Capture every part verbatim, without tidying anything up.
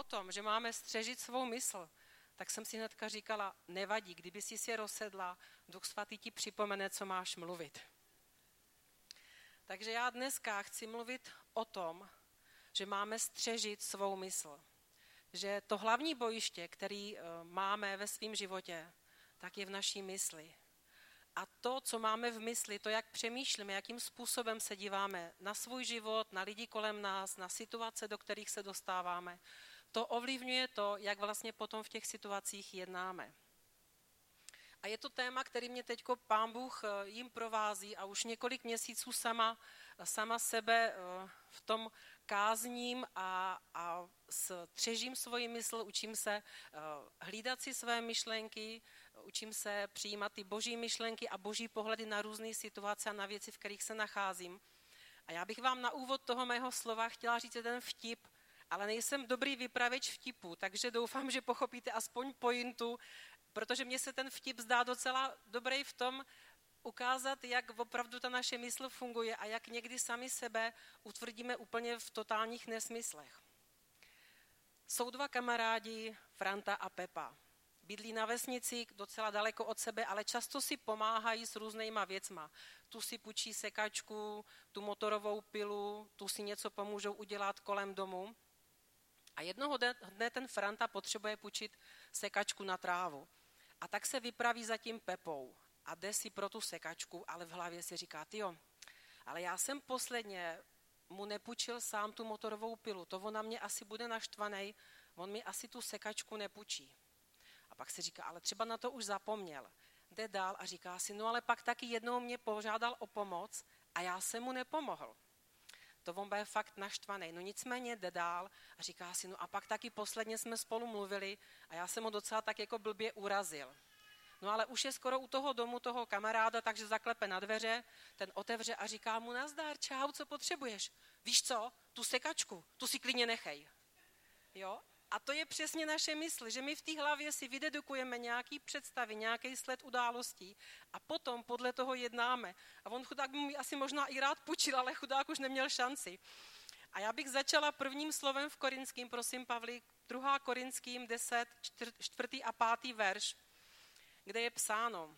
o tom, že máme střežit svou mysl, tak jsem si hnedka říkala, nevadí, kdyby jsi si rozsedla, Duch Svatý ti připomene, co máš mluvit. Takže já dneska chci mluvit o tom, že máme střežit svou mysl. Že to hlavní bojiště, který máme ve svém životě, tak je v naší mysli. A to, co máme v mysli, to, jak přemýšlíme, jakým způsobem se díváme na svůj život, na lidi kolem nás, na situace, do kterých se dostáváme, to ovlivňuje to, jak vlastně potom v těch situacích jednáme. A je to téma, který mě teďko Pán Bůh jim provází a už několik měsíců sama, sama sebe v tom kázním a, a střežím svoji mysl, učím se hlídat si své myšlenky, učím se přijímat ty boží myšlenky a boží pohledy na různé situace a na věci, v kterých se nacházím. A já bych vám na úvod toho mého slova chtěla říct jeden vtip, ale nejsem dobrý vypravěč vtipů, takže doufám, že pochopíte aspoň pointu, protože mně se ten vtip zdá docela dobrý v tom ukázat, jak opravdu ta naše mysl funguje a jak někdy sami sebe utvrdíme úplně v totálních nesmyslech. Jsou dva kamarádi, Franta a Pepa. Bydlí na vesnici docela daleko od sebe, ale často si pomáhají s různýma věcma. Tu si půjčí sekačku, tu motorovou pilu, tu si něco pomůžou udělat kolem domu. A jednoho dne ten Franta potřebuje půjčit sekačku na trávu. A tak se vypraví za tím Pepou a jde si pro tu sekačku, ale v hlavě si říká, tyjo, ale já jsem posledně mu nepůjčil sám tu motorovou pilu, to on na mě asi bude naštvaný, on mi asi tu sekačku nepůjčí. A pak si říká, ale třeba na to už zapomněl. Jde dál a říká si, no ale pak taky jednou mě požádal o pomoc a já jsem mu nepomohl. To on bude fakt naštvaný. No nicméně jde dál a říká si, no a pak taky posledně jsme spolu mluvili a já jsem ho docela tak jako blbě urazil. No ale už je skoro u toho domu toho kamaráda, takže zaklepe na dveře, ten otevře a říká mu, nazdar, čau, co potřebuješ? Víš co, tu sekačku, tu si klidně nechej. Jo? A to je přesně naše mysl, že my v té hlavě si vydedukujeme nějaký představy, nějaký sled událostí a potom podle toho jednáme. A on chudák by mu asi možná i rád půjčil, ale chudák už neměl šanci. A já bych začala prvním slovem v Korinským, prosím Pavli, druhá Korinským deset, čtvrtý a pátý verš, kde je psáno,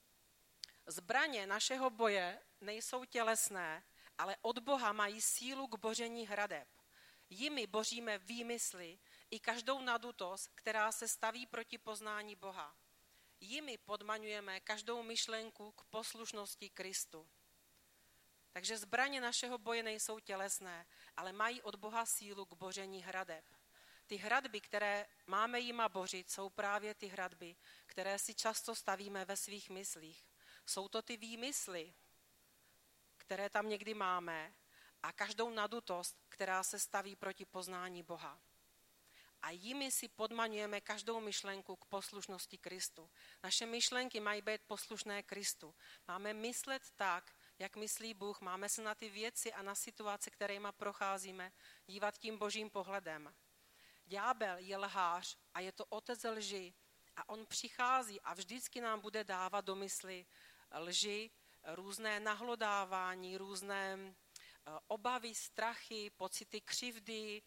zbraně našeho boje nejsou tělesné, ale od Boha mají sílu k boření hradeb. Jimi boříme výmysly i každou nadutost, která se staví proti poznání Boha. Jimi podmaňujeme každou myšlenku k poslušnosti Kristu. Takže zbraně našeho boje nejsou tělesné, ale mají od Boha sílu k boření hradeb. Ty hradby, které máme jima bořit, jsou právě ty hradby, které si často stavíme ve svých myslích. Jsou to ty výmysly, které tam někdy máme, a každou nadutost, která se staví proti poznání Boha. A jimi si podmaňujeme každou myšlenku k poslušnosti Kristu. Naše myšlenky mají být poslušné Kristu. Máme myslet tak, jak myslí Bůh, máme se na ty věci a na situace, kterými procházíme, dívat tím božím pohledem. Ďábel je lhář a je to otec lži a on přichází a vždycky nám bude dávat do mysli lži, různé nahlodávání, různé obavy, strachy, pocity křivdy,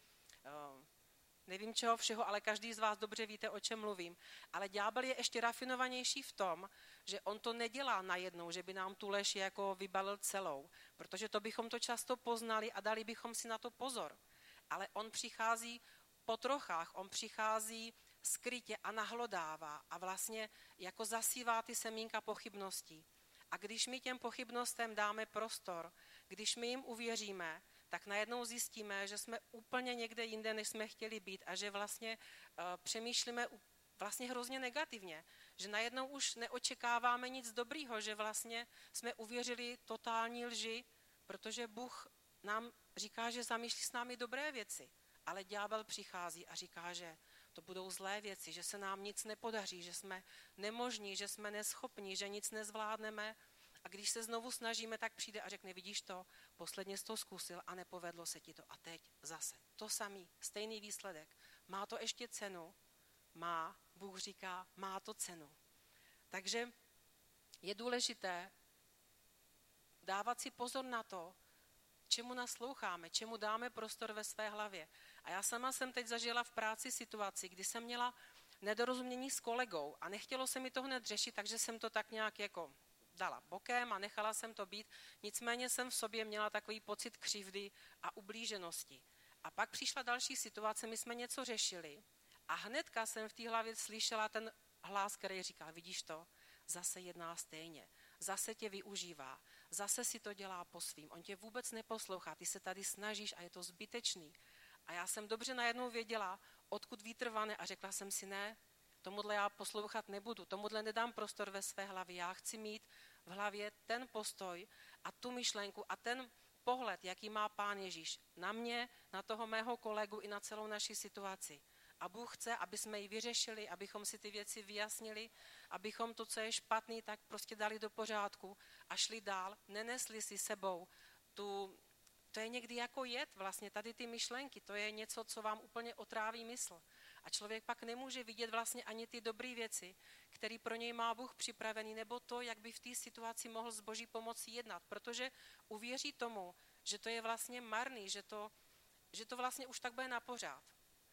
nevím čeho všeho, ale každý z vás dobře víte, o čem mluvím. Ale ďábel je ještě rafinovanější v tom, že on to nedělá najednou, že by nám tu lež jako vybalil celou, protože to bychom to často poznali a dali bychom si na to pozor. Ale on přichází po trochách, on přichází skrytě a nahlodává a vlastně jako zasívá ty semínka pochybností. A když my těm pochybnostem dáme prostor, když my jim uvěříme, tak najednou zjistíme, že jsme úplně někde jinde, než jsme chtěli být a že vlastně uh, přemýšlíme vlastně hrozně negativně, že najednou už neočekáváme nic dobrýho, že vlastně jsme uvěřili totální lži, protože Bůh nám říká, že zamýšlí s námi dobré věci, ale ďábel přichází a říká, že to budou zlé věci, že se nám nic nepodaří, že jsme nemožní, že jsme neschopní, že nic nezvládneme. A když se znovu snažíme, tak přijde a řekne, vidíš to, posledně jsi to zkusil a nepovedlo se ti to. A teď zase to samý, stejný výsledek. Má to ještě cenu? Má, Bůh říká, má to cenu. Takže je důležité dávat si pozor na to, čemu nasloucháme, čemu dáme prostor ve své hlavě. A já sama jsem teď zažila v práci situaci, kdy jsem měla nedorozumění s kolegou a nechtělo se mi to hned řešit, takže jsem to tak nějak jako dala bokem a nechala jsem to být. Nicméně jsem v sobě měla takový pocit křivdy a ublíženosti. A pak přišla další situace, my jsme něco řešili a hnedka jsem v té hlavě slyšela ten hlas, který říká, vidíš to, zase jedná stejně, zase tě využívá, zase si to dělá po svým, on tě vůbec neposlouchá, ty se tady snažíš a je to zbytečný. A já jsem dobře najednou věděla, odkud vítr vane a řekla jsem si, ne, tomuhle já poslouchat nebudu, tomuhle nedám prostor ve své hlavě, já chci mít v hlavě ten postoj a tu myšlenku a ten pohled, jaký má Pán Ježíš na mě, na toho mého kolegu i na celou naši situaci. A Bůh chce, aby jsme ji vyřešili, abychom si ty věci vyjasnili, abychom to, co je špatný, tak prostě dali do pořádku a šli dál, nenesli si sebou tu, to je někdy jako jed, vlastně tady ty myšlenky, to je něco, co vám úplně otráví mysl. A člověk pak nemůže vidět vlastně ani ty dobré věci, které pro něj má Bůh připravený, nebo to, jak by v té situaci mohl s Boží pomocí jednat, protože uvěří tomu, že to je vlastně marný, že to, že to vlastně už tak bude na pořád.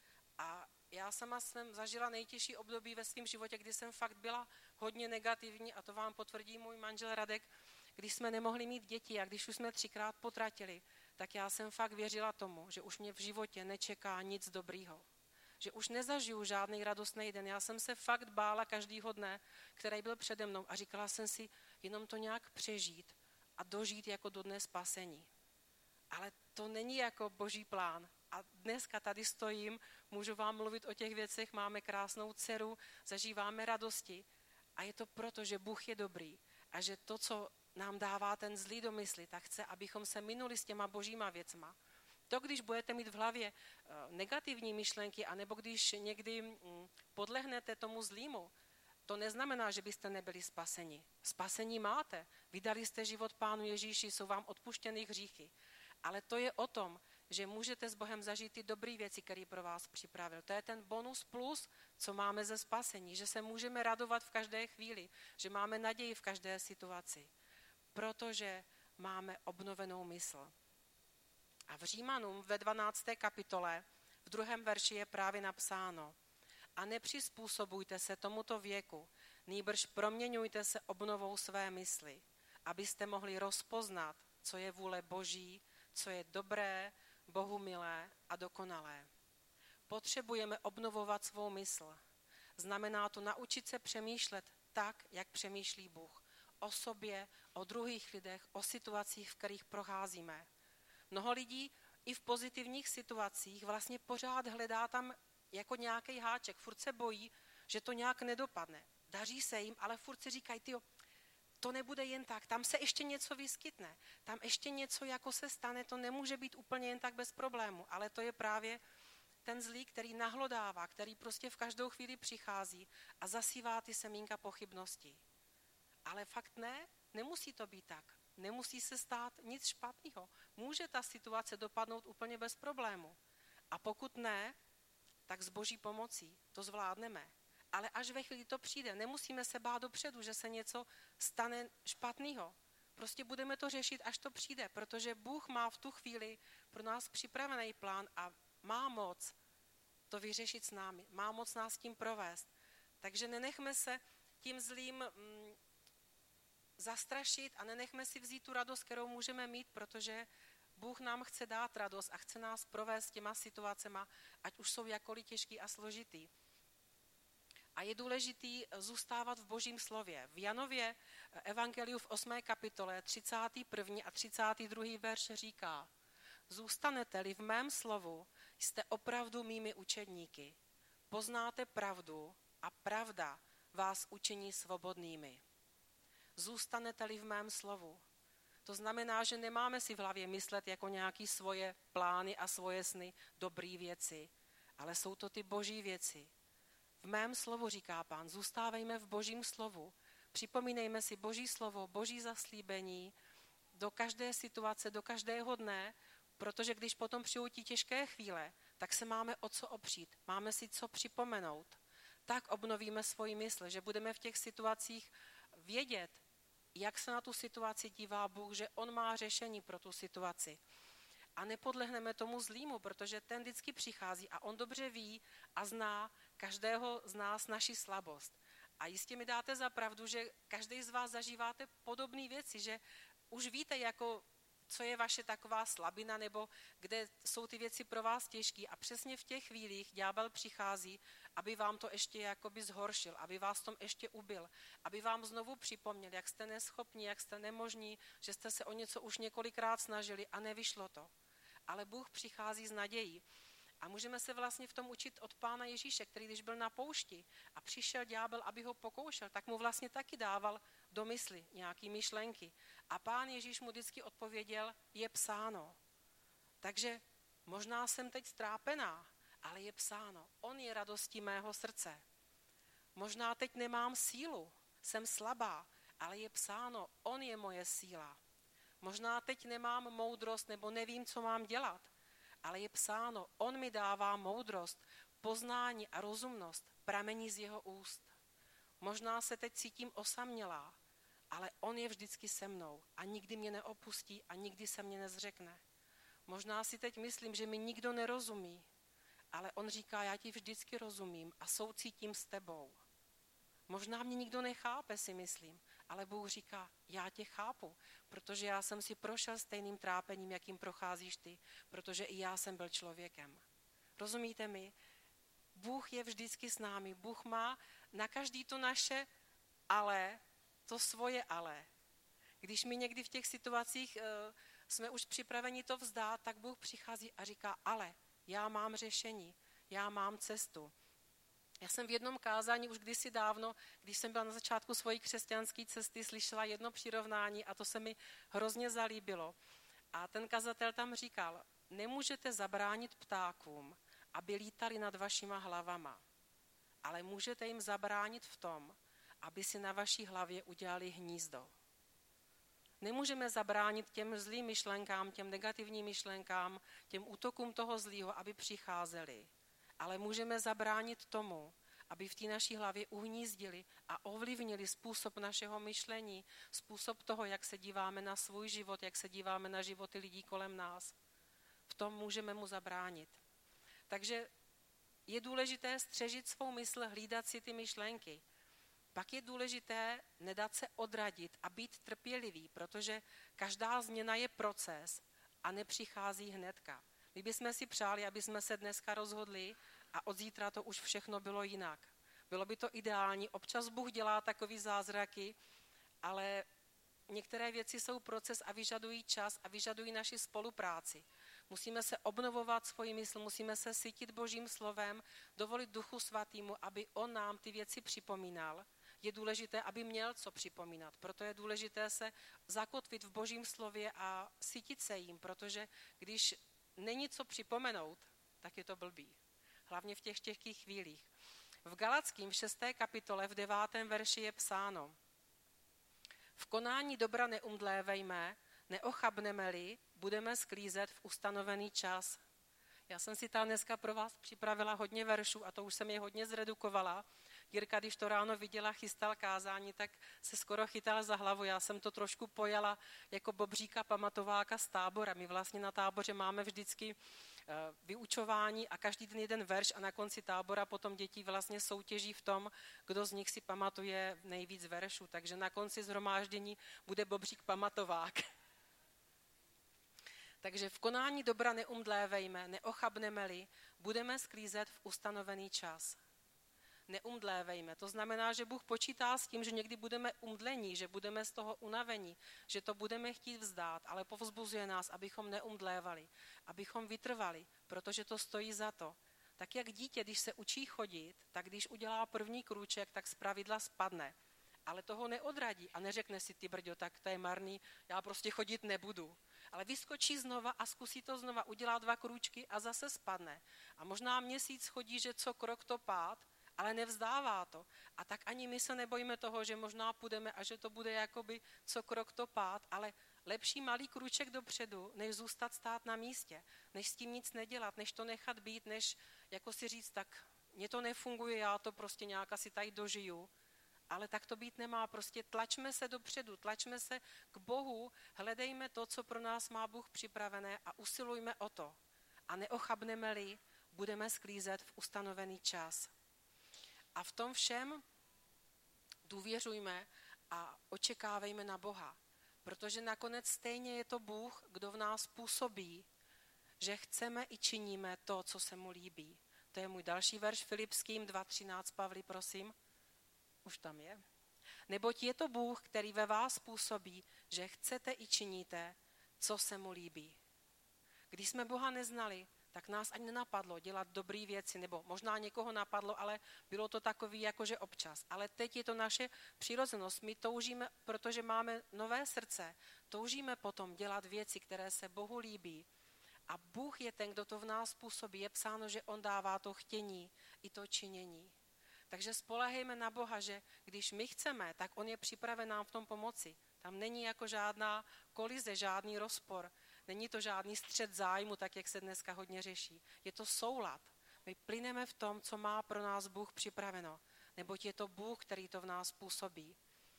A já sama jsem zažila nejtěžší období ve svém životě, kdy jsem fakt byla hodně negativní a to vám potvrdí můj manžel Radek, když jsme nemohli mít děti a když už jsme třikrát potratili, tak já jsem fakt věřila tomu, že už mě v životě nečeká nic dobrýho. Že už nezažiju žádný radostný den. Já jsem se fakt bála každýho dne, který byl přede mnou a říkala jsem si, jenom to nějak přežít a dožít jako do dne spasení. Ale to není jako Boží plán. A dneska tady stojím, můžu vám mluvit o těch věcech, máme krásnou dceru, zažíváme radosti. A je to proto, že Bůh je dobrý a že to, co nám dává ten zlý do mysli, tak chce, abychom se minuli s těma božíma věcma. To, když budete mít v hlavě negativní myšlenky, anebo když někdy podlehnete tomu zlýmu, to neznamená, že byste nebyli spaseni. Spasení máte. Vydali jste život Pánu Ježíši, jsou vám odpuštěny hříchy. Ale to je o tom, že můžete s Bohem zažít ty dobré věci, které pro vás připravil. To je ten bonus plus, co máme ze spasení, že se můžeme radovat v každé chvíli, že máme naději v každé situaci, protože máme obnovenou mysl. A v Římanům ve dvanácté kapitole v druhém verši je právě napsáno: a nepřizpůsobujte se tomuto věku, nýbrž proměňujte se obnovou své mysli, abyste mohli rozpoznat, co je vůle Boží, co je dobré, Bohu milé a dokonalé. Potřebujeme obnovovat svou mysl. Znamená to naučit se přemýšlet tak, jak přemýšlí Bůh. O sobě, o druhých lidech, o situacích, v kterých procházíme. Mnoho lidí i v pozitivních situacích vlastně pořád hledá tam jako nějaký háček. Furt se bojí, že to nějak nedopadne. Daří se jim, ale furt si říkají, tyjo, to nebude jen tak, tam se ještě něco vyskytne, tam ještě něco jako se stane, to nemůže být úplně jen tak bez problému, ale to je právě ten zlý, který nahlodává, který prostě v každou chvíli přichází a zasívá ty semínka pochybností. Ale fakt ne, nemusí to být tak. Nemusí se stát nic špatného. Může ta situace dopadnout úplně bez problému. A pokud ne, tak s Boží pomocí to zvládneme. Ale až ve chvíli to přijde, nemusíme se bát dopředu, že se něco stane špatného. Prostě budeme to řešit, až to přijde, protože Bůh má v tu chvíli pro nás připravený plán a má moc to vyřešit s námi. Má moc nás tím provést. Takže nenechme se tím zlým mm, zastrašit a nenechme si vzít tu radost, kterou můžeme mít, protože Bůh nám chce dát radost a chce nás provést těma situacema, ať už jsou jakkoliv těžký a složitý. A je důležitý zůstávat v Božím slově. V Janově evangeliu v osmé kapitole třicátý první a třicátý druhý verš říká: zůstanete-li v mém slovu, jste opravdu mými učedníky. Poznáte pravdu a pravda vás učiní svobodnými. Zůstanete-li v mém slovu. To znamená, že nemáme si v hlavě myslet jako nějaké svoje plány a svoje sny, dobré věci, ale jsou to ty boží věci. V mém slovu, říká Pán, zůstávejme v Božím slovu. Připomínejme si Boží slovo, Boží zaslíbení do každé situace, do každého dne, protože když potom přijdou ti těžké chvíle, tak se máme o co opřít, máme si co připomenout. Tak obnovíme svoji mysl, že budeme v těch situacích vědět, jak se na tu situaci dívá Bůh, že on má řešení pro tu situaci. a nepodlehneme tomu zlýmu, protože ten vždycky přichází a on dobře ví a zná každého z nás naši slabost. A jistě mi dáte za pravdu, že každý z vás zažíváte podobné věci, že už víte, jako, co je vaše taková slabina, nebo kde jsou ty věci pro vás těžké. A přesně v těch chvílích ďábel přichází, aby vám to ještě jakoby zhoršil, aby vás tom ještě ubil, aby vám znovu připomněl, jak jste neschopní, jak jste nemožní, že jste se o něco už několikrát snažili a nevyšlo to. Ale Bůh přichází s nadějí. A můžeme se vlastně v tom učit od Pána Ježíše, který když byl na poušti a přišel ďábel, aby ho pokoušel, tak mu vlastně taky dával do mysli nějaký myšlenky. A Pán Ježíš mu vždycky odpověděl, je psáno. Takže možná jsem teď strápená, ale je psáno, on je radostí mého srdce. Možná teď nemám sílu, jsem slabá, ale je psáno, on je moje síla. Možná teď nemám moudrost nebo nevím, co mám dělat, ale je psáno, on mi dává moudrost, poznání a rozumnost, pramení z jeho úst. Možná se teď cítím osamělá, ale on je vždycky se mnou a nikdy mě neopustí a nikdy se mě nezřekne. Možná si teď myslím, že mi nikdo nerozumí, ale on říká, já ti vždycky rozumím a soucítím s tebou. Možná mě nikdo nechápe, si myslím, ale Bůh říká, já tě chápu, protože já jsem si prošel stejným trápením, jakým procházíš ty, protože i já jsem byl člověkem. Rozumíte mi? Bůh je vždycky s námi. Bůh má na každý to naše ale, to svoje ale. Když my někdy v těch situacích e, jsme už připraveni to vzdát, tak Bůh přichází a říká, ale já mám řešení, já mám cestu. Já jsem v jednom kázání už kdysi dávno, když jsem byla na začátku svojí křesťanské cesty, slyšela jedno přirovnání a to se mi hrozně zalíbilo. A ten kazatel tam říkal, nemůžete zabránit ptákům, aby lítali nad vašima hlavama, ale můžete jim zabránit v tom, aby si na vaší hlavě udělali hnízdo. Nemůžeme zabránit těm zlým myšlenkám, těm negativním myšlenkám, těm útokům toho zlýho, aby přicházeli. Ale můžeme zabránit tomu, aby v té naší hlavě uhnízdili a ovlivnili způsob našeho myšlení, způsob toho, jak se díváme na svůj život, jak se díváme na životy lidí kolem nás. V tom můžeme mu zabránit. Takže je důležité střežit svou mysl, hlídat si ty myšlenky. Pak je důležité nedat se odradit a být trpělivý, protože každá změna je proces a nepřichází hnedka. My bychom si přáli, aby jsme se dneska rozhodli a od zítra to už všechno bylo jinak. Bylo by to ideální. Občas Bůh dělá takový zázraky, ale některé věci jsou proces a vyžadují čas a vyžadují naši spolupráci. Musíme se obnovovat svoji mysl, musíme se sytit Božím slovem, dovolit Duchu Svatýmu, aby on nám ty věci připomínal. Je důležité, aby měl co připomínat. Proto je důležité se zakotvit v Božím slově a sytit se jím, protože když není co připomenout, tak je to blbý. Hlavně v těch těžkých chvílích. V Galackým v šesté kapitole v devátém verši je psáno: V konání dobra neumdlévejme, neochabneme-li, budeme sklízet v ustanovený čas. Já jsem si tam dneska pro vás připravila hodně veršů a to už jsem je hodně zredukovala. Jirka, když to ráno viděla, chystal kázání, tak se skoro chytala za hlavu. Já jsem to trošku pojala jako Bobříka pamatováka z tábora. My vlastně na táboře máme vždycky vyučování a každý den jeden verš a na konci tábora potom děti vlastně soutěží v tom, kdo z nich si pamatuje nejvíc veršů. Takže na konci shromáždění bude Bobřík pamatovák. Takže v konání dobra neumdlévejme, neochabneme-li, budeme sklízet v ustanovený čas. Neumdlévejme. To znamená, že Bůh počítá s tím, že někdy budeme umdlení, že budeme z toho unavení, že to budeme chtít vzdát, ale povzbuzuje nás, abychom neumdlévali, abychom vytrvali, protože to stojí za to. Tak jak dítě, když se učí chodit, tak když udělá první krůček, tak zpravidla spadne. Ale toho neodradí a neřekne si, ty brďo, tak to je marný, já prostě chodit nebudu. Ale vyskočí znova a zkusí to znova, udělá dva krůčky a zase spadne. A možná měsíc chodí, že co krok to pád, ale nevzdává to. A tak ani my se nebojíme toho, že možná půjdeme a že to bude jakoby co krok to pád, ale lepší malý krůček dopředu, než zůstat stát na místě, než s tím nic nedělat, než to nechat být, než jako si říct, tak mně to nefunguje, já to prostě nějak asi tady dožiju. Ale tak to být nemá. Prostě tlačme se dopředu, tlačme se k Bohu, hledejme to, co pro nás má Bůh připravené a usilujme o to. A neochabneme-li, budeme sklízet v ustanovený čas. A v tom všem důvěřujme a očekávejme na Boha. Protože nakonec stejně je to Bůh, kdo v nás působí, že chceme i činíme to, co se mu líbí. To je můj další verš Filipským dva třináct, Pavli, prosím. Už tam je. Neboť je to Bůh, který ve vás působí, že chcete i činíte, co se mu líbí. Když jsme Boha neznali, tak nás ani nenapadlo dělat dobré věci, nebo možná někoho napadlo, ale bylo to takový jakože občas. Ale teď je to naše přirozenost. My toužíme, protože máme nové srdce, toužíme potom dělat věci, které se Bohu líbí. A Bůh je ten, kdo to v nás působí. Je psáno, že on dává to chtění i to činění. Takže spolehejme na Boha, že když my chceme, tak on je připraven nám v tom pomoci. Tam není jako žádná kolize, žádný rozpor. Není to žádný střet zájmu, tak jak se dneska hodně řeší. Je to soulad. My plyneme v tom, co má pro nás Bůh připraveno. Neboť je to Bůh, který to v nás působí.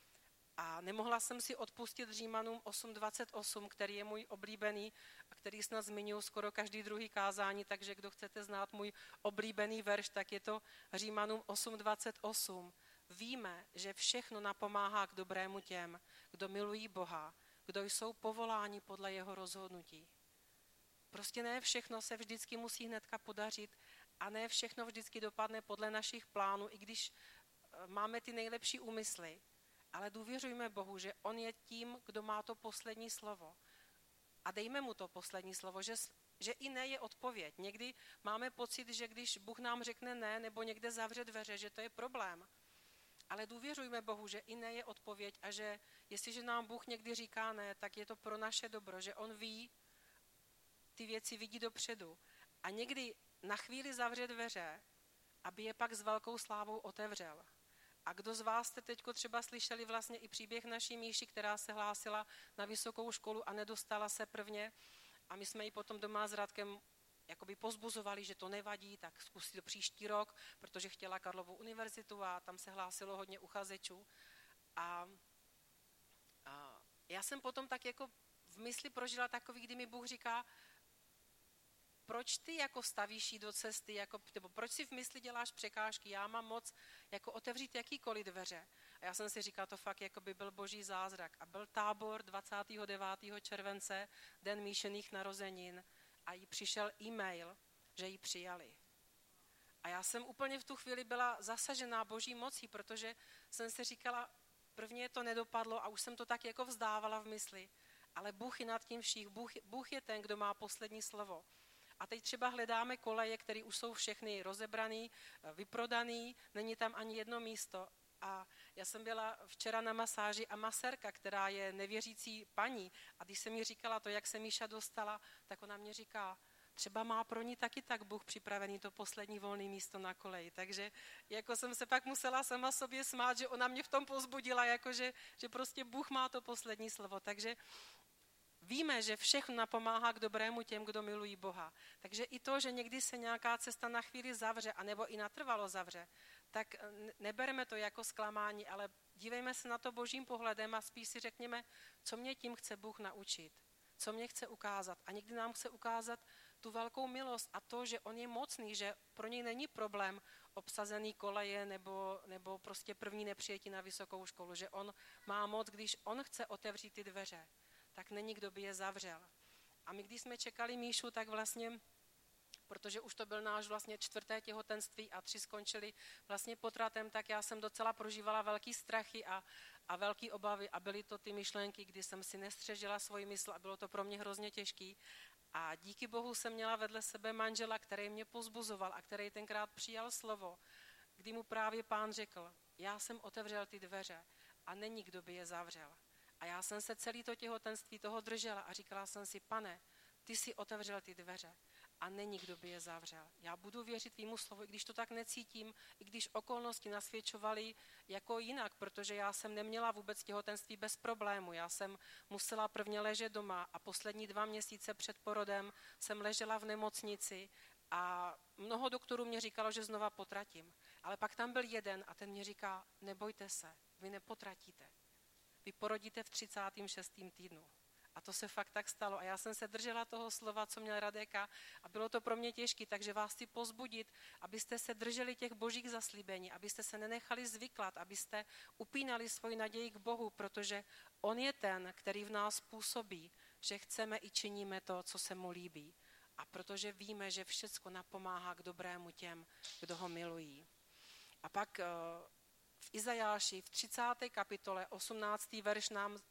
A nemohla jsem si odpustit Římanům osm dvacet osm, který je můj oblíbený a který snad zmiňuji skoro každý druhý kázání, takže kdo chcete znát můj oblíbený verš, tak je to Římanům osm dvacet osm. Víme, že všechno napomáhá k dobrému těm, kdo milují Boha, kdo jsou povoláni podle jeho rozhodnutí. Prostě ne všechno se vždycky musí hnedka podařit a ne všechno vždycky dopadne podle našich plánů, i když máme ty nejlepší úmysly. Ale důvěřujme Bohu, že on je tím, kdo má to poslední slovo. A dejme mu to poslední slovo, že, že i ne je odpověď. Někdy máme pocit, že když Bůh nám řekne ne, nebo někde zavře dveře, že to je problém. Ale důvěřujme Bohu, že i ne je odpověď a že jestliže nám Bůh někdy říká ne, tak je to pro naše dobro, že on ví, ty věci vidí dopředu. A někdy na chvíli zavře dveře, aby je pak s velkou slávou otevřel. A kdo z vás jste teď třeba slyšeli vlastně i příběh naší Míši, která se hlásila na vysokou školu a nedostala se prvně a my jsme ji potom doma s Radkem jakoby pozbuzovali, že to nevadí, tak zkusí to příští rok, protože chtěla Karlovu univerzitu a tam se hlásilo hodně uchazečů. A, a já jsem potom tak jako v mysli prožila takový, kdy mi Bůh říká, proč ty jako stavíš jí do cesty, jako, nebo proč si v mysli děláš překážky, já mám moc jako otevřít jakýkoliv dveře. A já jsem si říkala, to fakt jako by byl boží zázrak. A byl tábor dvacátého devátého července, den Míšených narozenin a jí přišel e-mail, že ji přijali. A já jsem úplně v tu chvíli byla zasažená boží mocí, protože jsem si říkala, prvně to nedopadlo a už jsem to tak jako vzdávala v mysli. Ale Bůh je nad tím vších, Bůh, Bůh je ten, kdo má poslední slovo. A teď třeba hledáme koleje, které už jsou všechny rozebraný, vyprodaný, není tam ani jedno místo. A já jsem byla včera na masáži a masérka, která je nevěřící paní, a když jsem jí říkala to, jak se Míša dostala, tak ona mě říká, třeba má pro ní taky tak Bůh připravený to poslední volné místo na koleji. Takže jako jsem se pak musela sama sobě smát, že ona mě v tom povzbudila, jakože, že prostě Bůh má to poslední slovo. Takže víme, že všechno napomáhá k dobrému těm, kdo milují Boha. Takže i to, že někdy se nějaká cesta na chvíli zavře, anebo i natrvalo zavře, tak nebereme to jako zklamání, ale dívejme se na to božím pohledem a spíš si řekněme, co mě tím chce Bůh naučit, co mě chce ukázat. A někdy nám chce ukázat tu velkou milost a to, že on je mocný, že pro něj není problém obsazený koleje nebo, nebo prostě první nepřijetí na vysokou školu, že on má moc, když on chce otevřít ty dveře, tak není, kdo by je zavřel. A my, když jsme čekali Míšu, tak vlastně, protože už to byl náš vlastně čtvrté těhotenství a tři skončili vlastně potratem, tak já jsem docela prožívala velký strachy a, a velký obavy a byly to ty myšlenky, kdy jsem si nestřežila svoji mysl a bylo to pro mě hrozně těžký. A díky Bohu jsem měla vedle sebe manžela, který mě povzbuzoval a který tenkrát přijal slovo, kdy mu právě Pán řekl, já jsem otevřel ty dveře a není, kdo by je zavřel. A já jsem se celý to těhotenství toho držela a říkala jsem si, Pane, ty jsi otevřel ty dveře a není, kdo by je zavřel. Já budu věřit tvýmu slovu, i když to tak necítím, i když okolnosti nasvědčovaly jako jinak, protože já jsem neměla vůbec těhotenství bez problému. Já jsem musela prvně ležet doma a poslední dva měsíce před porodem jsem ležela v nemocnici A mnoho doktorů mě říkalo, že znova potratím. Ale pak tam byl jeden a ten mě říká, nebojte se, vy nepotratíte. Vy porodíte v třicátém šestém týdnu. A to se fakt tak stalo. A já jsem se držela toho slova, co měl Radeka, a bylo to pro mě těžké, takže vás chci pozbudit, abyste se drželi těch božích zaslíbení, abyste se nenechali zvyklat, abyste upínali svoji naději k Bohu, protože on je ten, který v nás působí, že chceme i činíme to, co se mu líbí. A protože víme, že všecko napomáhá k dobrému těm, kdo ho milují. A pak v Izajáši v třicáté kapitole osmnáctý verš nám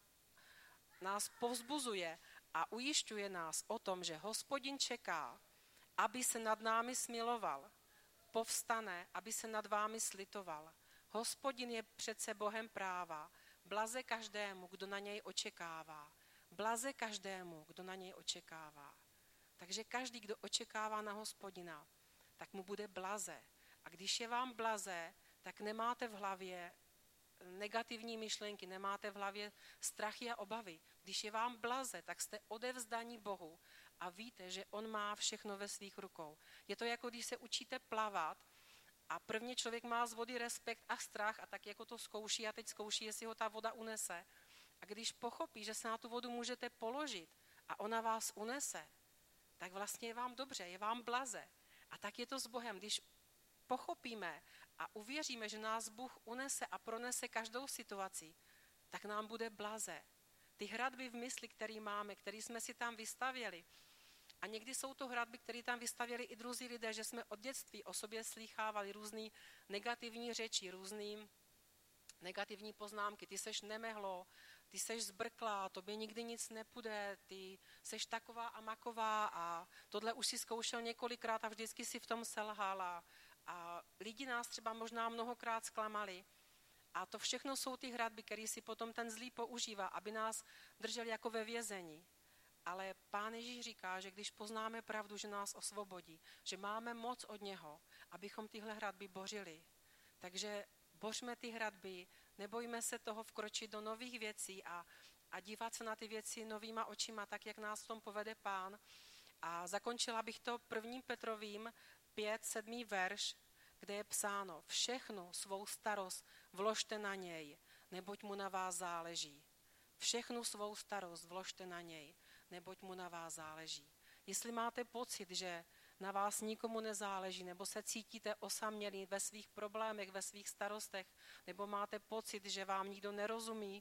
nás povzbuzuje a ujišťuje nás o tom, že Hospodin čeká, aby se nad námi smiloval. Povstane, aby se nad vámi slitoval. Hospodin je přece Bohem práva. Blaze každému, kdo na něj očekává. Blaze každému, kdo na něj očekává. Takže každý, kdo očekává na Hospodina, tak mu bude blaze. A když je vám blaze, tak nemáte v hlavě negativní myšlenky, nemáte v hlavě strachy a obavy. Když je vám blaze, tak jste odevzdaní Bohu a víte, že on má všechno ve svých rukou. Je to jako když se učíte plavat a prvně člověk má z vody respekt a strach a tak jako to zkouší a teď zkouší, jestli ho ta voda unese. A když pochopí, že se na tu vodu můžete položit a ona vás unese, tak vlastně je vám dobře, je vám blaze. A tak je to s Bohem. Když pochopíme a uvěříme, že nás Bůh unese a pronese každou situaci, tak nám bude blaze. Ty hradby v mysli, které máme, které jsme si tam vystavěli, a někdy jsou to hradby, které tam vystavěli i druzí lidé, že jsme od dětství o sobě slýchávali různý negativní řeči, různý negativní poznámky. Ty seš nemehlo, ty seš zbrklá, tobě nikdy nic nepůjde, ty seš taková a maková a tohle už si zkoušel několikrát a vždycky si v tom selhala. A lidi nás třeba možná mnohokrát zklamali. A to všechno jsou ty hradby, které si potom ten zlý používá, aby nás drželi jako ve vězení. Ale Pán Ježíš říká, že když poznáme pravdu, že nás osvobodí, že máme moc od něho, abychom tyhle hradby bořili. Takže bořme ty hradby, nebojme se toho vkročit do nových věcí a, a dívat se na ty věci novýma očima, tak jak nás v tom povede Pán. A zakončila bych to prvním Petrovým pět, sedmý verš, kde je psáno: všechnu svou starost vložte na něj, neboť mu na vás záleží. Všechnu svou starost vložte na něj, neboť mu na vás záleží. Jestli máte pocit, že na vás nikomu nezáleží, nebo se cítíte osamělí ve svých problémech, ve svých starostech, nebo máte pocit, že vám nikdo nerozumí,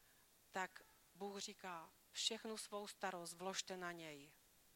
tak Bůh říká, všechnu svou starost vložte na něj.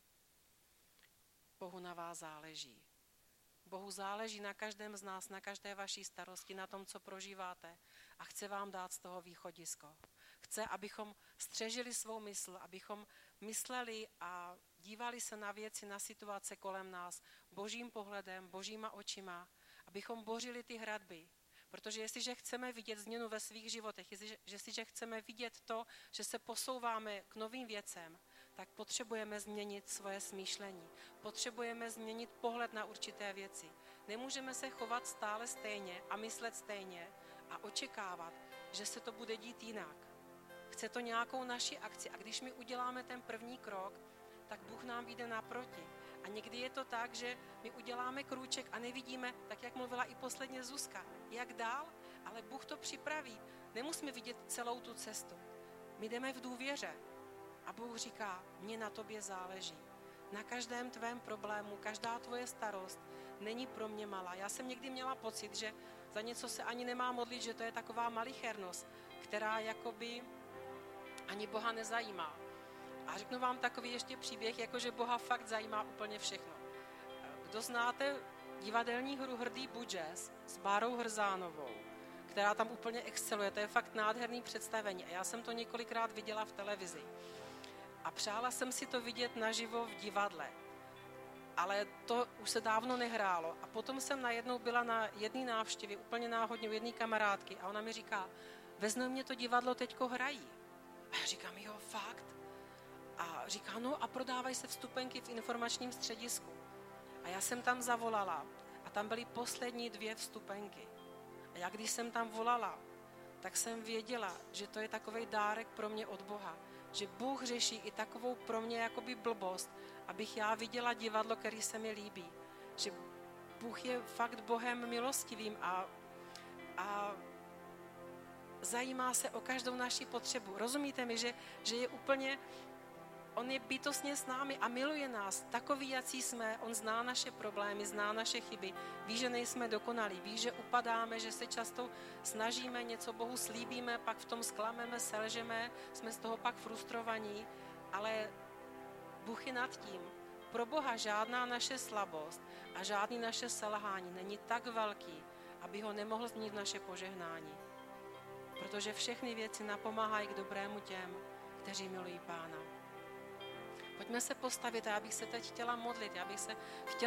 Bohu na vás záleží. Bohu záleží na každém z nás, na každé vaší starosti, na tom, co prožíváte a chce vám dát z toho východisko. Chce, abychom střežili svou mysl, abychom mysleli a dívali se na věci, na situace kolem nás božím pohledem, božíma očima, abychom bořili ty hradby. Protože jestliže chceme vidět změnu ve svých životech, jestliže, jestliže chceme vidět to, že se posouváme k novým věcem, tak potřebujeme změnit svoje smýšlení. Potřebujeme změnit pohled na určité věci. Nemůžeme se chovat stále stejně a myslet stejně a očekávat, že se to bude dít jinak. Chce to nějakou naši akci a když my uděláme ten první krok, tak Bůh nám vyjde naproti. A někdy je to tak, že my uděláme krůček a nevidíme, tak jak mluvila i posledně Zuzka, jak dál, ale Bůh to připraví. Nemusíme vidět celou tu cestu. My jdeme v důvěře a Bůh říká, mně na tobě záleží. Na každém tvém problému, každá tvoje starost není pro mě malá. Já jsem někdy měla pocit, že za něco se ani nemá modlit, že to je taková malichernost, která jakoby ani Boha nezajímá. A řeknu vám takový ještě příběh, jakože Boha fakt zajímá úplně všechno. Kdo znáte divadelní hru Hrdý Budžes s Bárou Hrzánovou, která tam úplně exceluje, to je fakt nádherný představení. A já jsem to několikrát viděla v televizi. A přála jsem si to vidět naživo v divadle. Ale to už se dávno nehrálo. A potom jsem najednou byla na jedné návštěvě, úplně náhodně u jedné kamarádky a ona mi říká, vezme mě to divadlo teďko hrají. A já říkám, jo, fakt? A říká, no a prodávají se vstupenky v informačním středisku. A já jsem tam zavolala a tam byly poslední dvě vstupenky. A já když jsem tam volala, tak jsem věděla, že to je takovej dárek pro mě od Boha. Že Bůh řeší i takovou pro mě jakoby blbost, abych já viděla divadlo, který se mi líbí. že Bůh je fakt Bohem milostivým a, a zajímá se o každou naši potřebu. Rozumíte mi, že, že je úplně, on je bytostně s námi a miluje nás. Takový, jací jsme, on zná naše problémy, zná naše chyby, ví, že nejsme dokonalí, ví, že upadáme, že se často snažíme, něco Bohu slíbíme, pak v tom sklameme, selžeme, jsme z toho pak frustrovaní, ale Bůh je nad tím. Pro Boha žádná naše slabost a žádný naše selhání není tak velký, aby ho nemohl změnit naše požehnání. Protože všechny věci napomáhají k dobrému těm, kteří milují Pána. Pojďme se postavit a já bych se teď chtěla modlit, já bych se chtěla